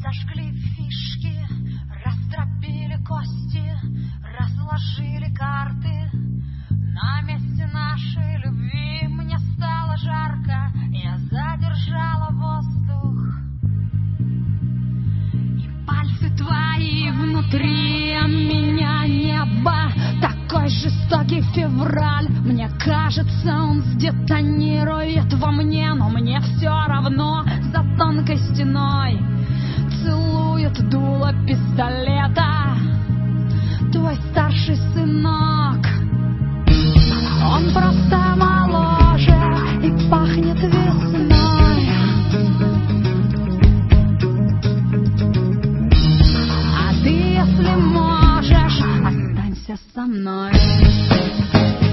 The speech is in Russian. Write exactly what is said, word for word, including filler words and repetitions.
Разожгли фишки, раздробили кости, разложили карты. На месте нашей любви мне стало жарко, я задержала воздух. И пальцы твои внутри меня небо. Такой жестокий февраль, мне кажется, он сдетонирует во мне. Но мне все равно, за тонкой стеной целует дуло пистолета твой старший сынок. Он просто моложе и пахнет весной. А ты, если можешь, останься со мной.